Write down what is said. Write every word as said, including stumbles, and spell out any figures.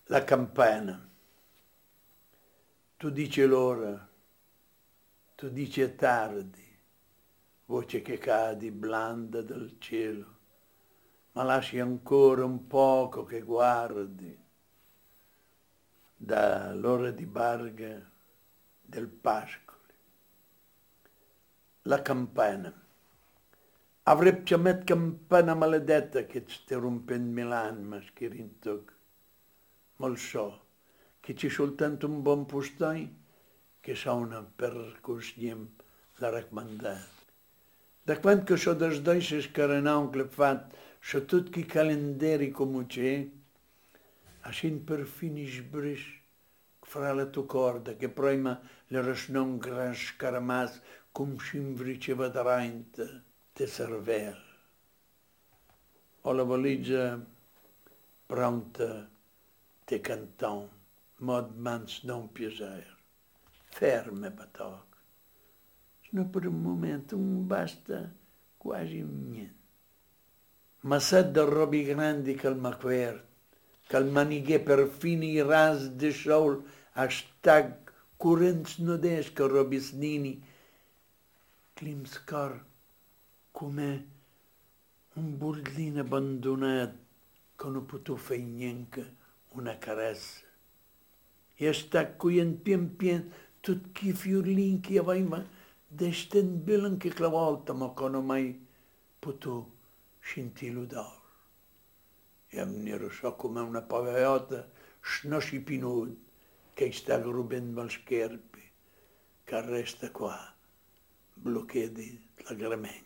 La campana. Tu dici l'ora, tu dici è tardi, voce che cadi blanda dal cielo, ma lasci ancora un poco che guardi dall'ora di barga del Pascoli. La campana. Avrei chiamato campana maledetta che ti rompe in Milan, ma schirintoc. Ma lo so che c'è soltanto un buon postone che suona per così la raccomandata. Da quando che so das dois carenau che fatto su tutti i calendari come c'è, assin per fini sbris fra la tua corda che prima le resnon gran scaramas cum s'invriceva davanti te cervello. Ho la valigia pronta te canton, mod mans non piacer. Ferme, batoc. No per un momento, non basta quasi niente. Ma se da robi grandi che il maquer, che il manighe per fini ras de sol, a stag currents nodesca robisnini, climscar come un burdino abbandonato che non potuto fare niente una carezza. E sta qui in pien pien tutti i fiorlini che aveva desten bilen che la volta ma che non mai potuto scintilo d'oro. E mi ero so come una poveretta snosci pinud che sta rubando le scherpe che resta qua, bloccati la gramegna.